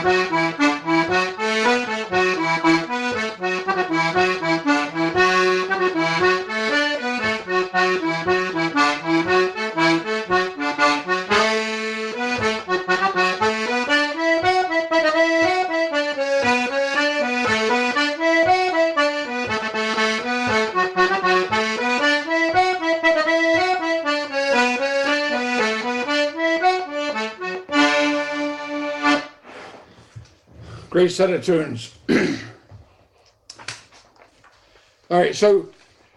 Great set of tunes. All right, so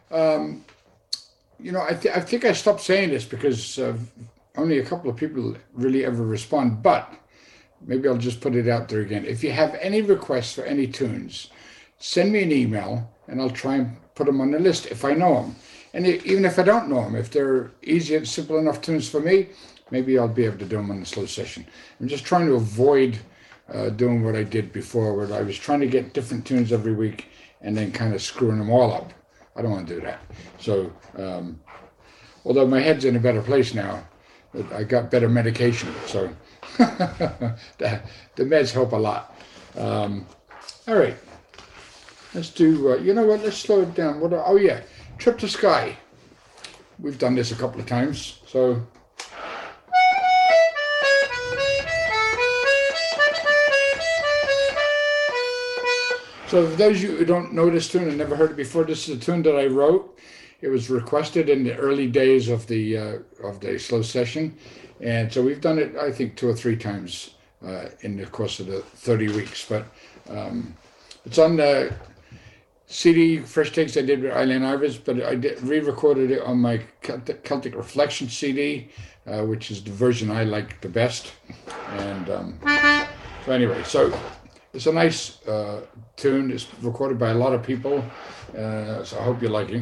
I think I stopped saying this because only a couple of people really ever respond, but maybe I'll just put it out there again. If you have any requests for any tunes, send me an email and I'll try and put them on the list if I know them. And even if I don't know them, if they're easy and simple enough tunes for me, maybe I'll be able to do them on the slow session. I'm just trying to avoid doing what I did before, where I was trying to get different tunes every week and then kind of screwing them all up. I don't want to do that. So, although my head's in a better place now, I got better medication, so the meds help a lot. All right, let's do, you know what, let's slow it down. Oh yeah, Trip to Sky. We've done this a couple of times, so. So for those of you who don't know this tune and never heard it before, this is a tune that I wrote. It was requested in the early days of the slow session. And so we've done it, I think, 2 or 3 times in the course of the 30 weeks. But it's on the CD, Fresh Takes I did with Eileen Ivers, but I re-recorded it on my Celtic Reflection CD, which is the version I like the best. And so anyway, so it's a nice tune. It's recorded by a lot of people, so I hope you like it.